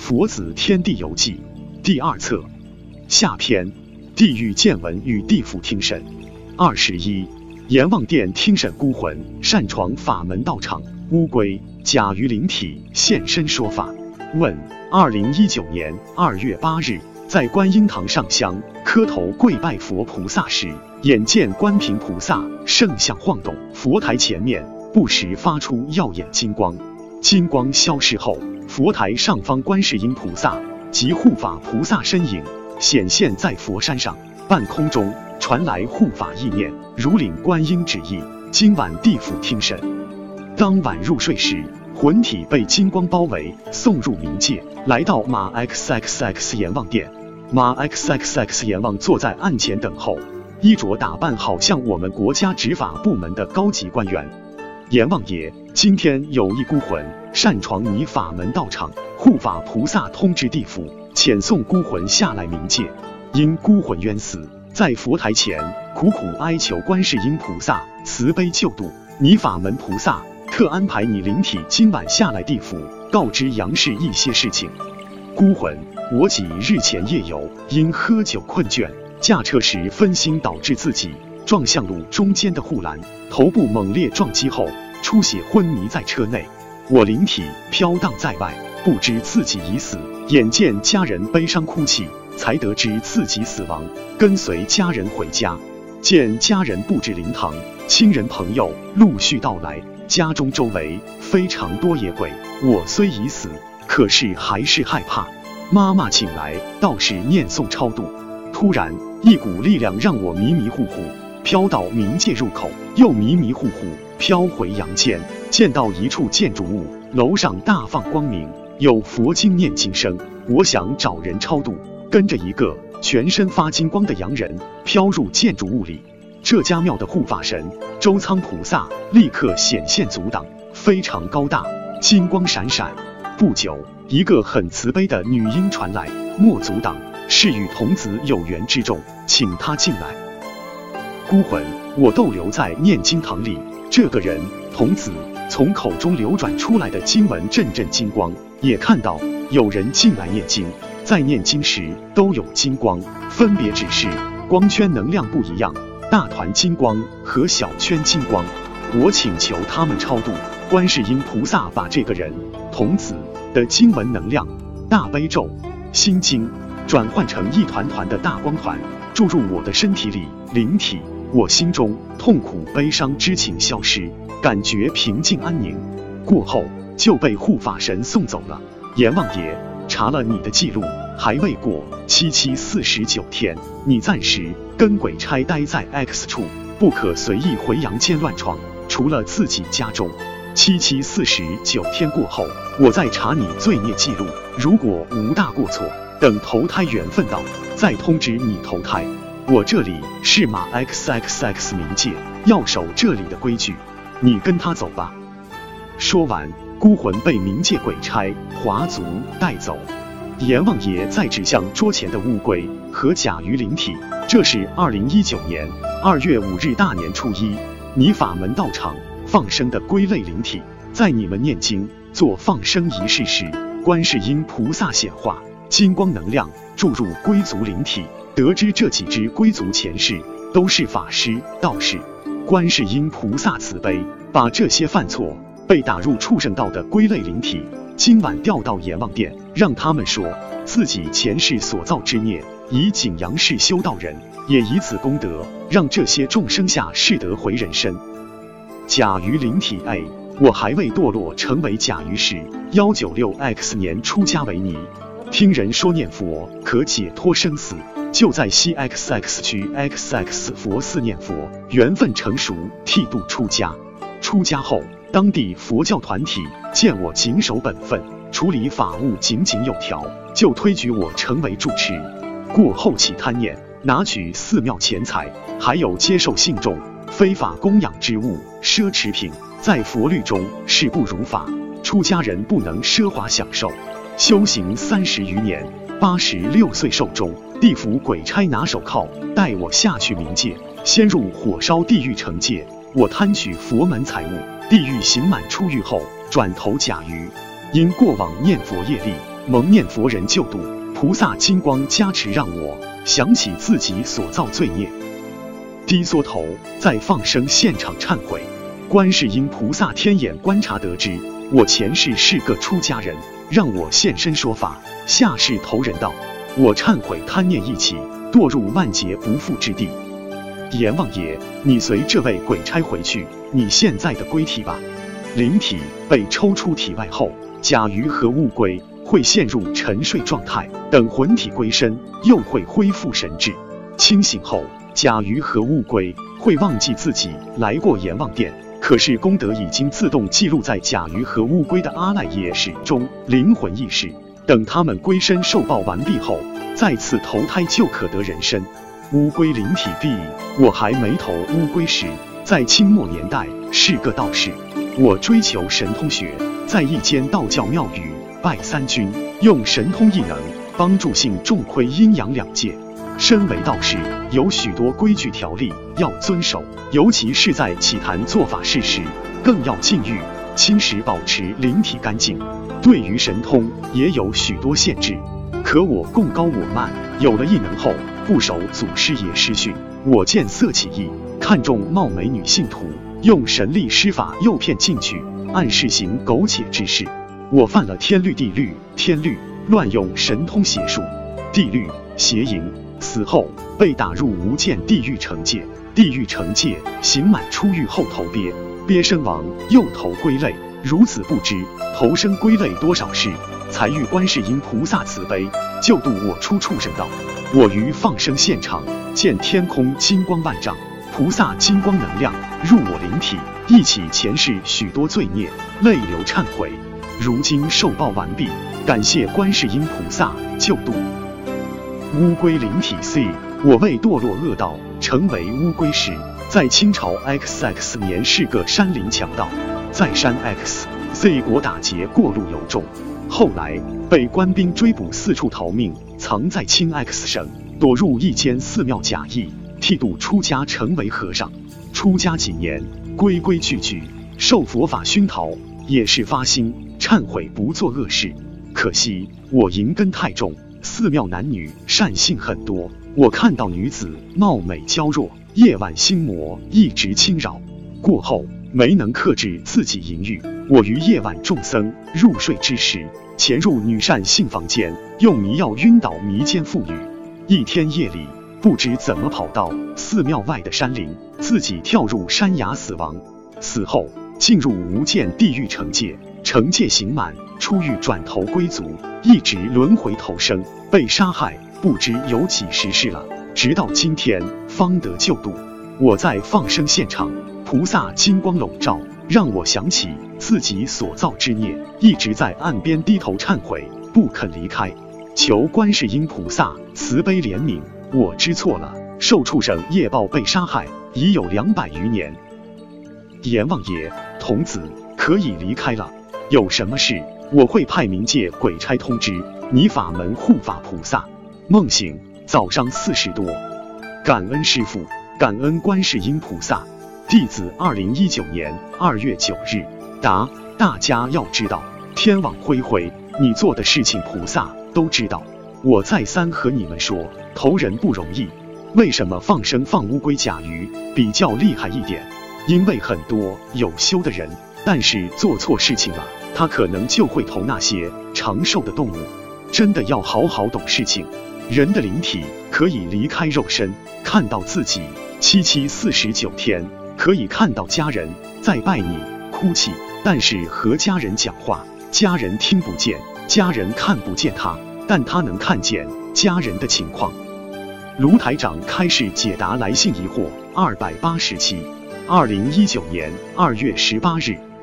佛子天地游记》第2册下篇，地狱见闻与地府听审。21、阎王殿听审孤魂擅闯法门道场，乌龟、甲鱼灵体现身说法。问：2019年2月8日，在观音堂上香磕头跪拜佛菩萨时，眼见观平菩萨圣像晃动，佛台前面不时发出耀眼金光，金光消失后，佛台上方观世音菩萨及护法菩萨身影显现在佛山上，半空中传来护法意念，如领观音旨意，今晚地府听审。当晚入睡时，魂体被金光包围，送入冥界，来到马 XXX 阎王殿。马 XXX 阎王坐在案前等候，衣着打扮好像我们国家执法部门的高级官员。阎王爷，今天有一孤魂擅闯你法门道场，护法菩萨通知地府遣送孤魂下来冥界，因孤魂冤死，在佛台前苦苦哀求观世音菩萨慈悲救度，你法门菩萨特安排你灵体今晚下来地府，告知杨氏一些事情。孤魂，我几日前夜游，因喝酒困倦，驾车时分心导致自己撞向路中间的护栏，头部猛烈撞击后出血昏迷在车内，我灵体飘荡在外，不知自己已死，眼见家人悲伤哭泣，才得知自己死亡，跟随家人回家，见家人布置灵堂，亲人朋友陆续到来，家中周围非常多野鬼，我虽已死，可是还是害怕。妈妈请来道士念诵超度，突然一股力量让我迷迷糊糊飘到冥界入口，又迷迷糊糊飘回阳间，见到一处建筑物，楼上大放光明，有佛经念经声，我想找人超度，跟着一个全身发金光的洋人飘入建筑物里。这家庙的护法神周仓菩萨立刻显现阻挡，非常高大，金光闪闪。不久，一个很慈悲的女音传来，莫阻挡，是与童子有缘之众，请他进来。孤魂，我逗留在念经堂里，这个人童子从口中流转出来的经文阵阵金光，也看到有人进来念经，在念经时都有金光，分别只是光圈能量不一样，大团金光和小圈金光。我请求他们超度，观世音菩萨把这个人童子的经文能量、大悲咒、心经转换成一团团的大光团，注入我的身体里，灵体，我心中痛苦悲伤之情消失，感觉平静安宁。过后就被护法神送走了。阎王爷，查了你的记录，还未过749天，你暂时跟鬼差待在 X 处，不可随意回阳间乱闯，除了自己家中。749天过后，我再查你罪孽记录，如果无大过错，等投胎缘分到，再通知你投胎。我这里是马 XXX 冥界，要守这里的规矩，你跟他走吧。说完，孤魂被冥界鬼差划族带走。阎王爷再指向桌前的乌龟和甲鱼灵体，这是2019年2月5日大年初一，你法门道场放生的龟类灵体，在你们念经做放生仪式时，观世音菩萨显化，金光能量注入龟族灵体，得知这几只龟族前世都是法师道士，观世音菩萨慈悲，把这些犯错被打入畜生道的龟类灵体今晚调到阎王殿，让他们说自己前世所造之孽，以景阳世修道人，也以此功德让这些众生下世得回人身。甲鱼灵体 A， 我还未堕落成为甲鱼时，196X 年出家为尼，听人说念佛可解脱生死，就在西 XX 区 XX 佛寺念佛，缘分成熟，剃度出家。出家后，当地佛教团体见我谨守本分，处理法务井井有条，就推举我成为住持。过后起贪念，拿取寺庙钱财，还有接受信众非法供养之物、奢侈品，在佛律中是不如法，出家人不能奢华享受。修行30余年，86岁寿终，地府鬼差拿手铐带我下去冥界，先入火烧地狱惩戒。我贪取佛门财物，地狱刑满出狱后转投甲鱼，因过往念佛业力， 蒙念佛人救度，菩萨金光加持，让我想起自己所造罪孽，低缩头在放生现场忏悔。观世音菩萨天眼观察得知，我前世是个出家人，让我现身说法，下世投人道。我忏悔贪念一起，堕入万劫不复之地。阎王爷，你随这位鬼差回去你现在的龟体吧。灵体被抽出体外后，甲鱼和乌龟会陷入沉睡状态，等魂体归身，又会恢复神智。清醒后，甲鱼和乌龟会忘记自己来过阎王殿，可是功德已经自动记录在甲鱼和乌龟的阿赖耶识中，灵魂意识。等他们归身受报完毕后，再次投胎就可得人身。乌龟灵体毕，我还没投乌龟时，在清末年代是个道士，我追求神通学，在一间道教庙宇拜三军，用神通异能帮助信众窥阴阳两界。身为道士，有许多规矩条例要遵守，尤其是在祈坛做法事时，更要禁欲、清时保持灵体干净。对于神通也有许多限制，可我贡高我慢，有了异能后不守祖师爷师训，我见色起意，看中貌美女信徒，用神力施法诱骗进去，暗示行苟且之事。我犯了天律地律，天律乱用神通邪术，地律邪淫，死后被打入无间地狱惩戒，地狱惩戒刑满出狱后投鳖，鳖身亡又投龟类，如此不知投生龟类多少世，才遇观世音菩萨慈悲救度我出畜生道。我于放生现场见天空金光万丈，菩萨金光能量入我灵体，忆起前世许多罪孽，泪流忏悔。如今受报完毕，感谢观世音菩萨救度。乌龟灵体 C， 我为堕落恶道，成为乌龟时，在清朝 XX 年是个山林强盗，在山 XZ 国打劫过路游众，后来被官兵追捕，四处逃命，藏在清 X 省，躲入一间寺庙，假意剃度出家，成为和尚。出家几年，规规矩矩，受佛法熏陶，也是发心忏悔不做恶事。可惜我淫根太重，寺庙男女善性很多，我看到女子貌美娇弱，夜晚心魔一直侵扰，过后没能克制自己淫欲，我于夜晚众僧入睡之时，潜入女善性房间，用迷药晕倒迷奸妇女。一天夜里，不知怎么跑到寺庙外的山林，自己跳入山崖死亡。死后进入无间地狱惩戒，惩戒刑满，出狱转投龟族，一直轮回投生，被杀害不知有几十世了，直到今天方得救度。我在放生现场，菩萨金光笼罩，让我想起自己所造之孽，一直在岸边低头忏悔，不肯离开，求观世音菩萨慈悲怜悯。我知错了，受畜生业报被杀害已有200余年。阎王爷，童子可以离开了，有什么事我会派冥界鬼差通知你法门护法菩萨。梦醒，早上4时多，感恩师父，感恩观世音菩萨。弟子2019年2月9日。答：大家要知道，天网恢恢，你做的事情菩萨都知道。我再三和你们说，投人不容易。为什么放生放乌龟甲鱼比较厉害一点？因为很多有修的人，但是做错事情了，他可能就会投那些长寿的动物。真的要好好懂事情。人的灵体可以离开肉身，看到自己749天，可以看到家人在拜你哭泣，但是和家人讲话，家人听不见，家人看不见他，但他能看见家人的情况。卢台长开示解答来信疑惑287，2019年2月18日。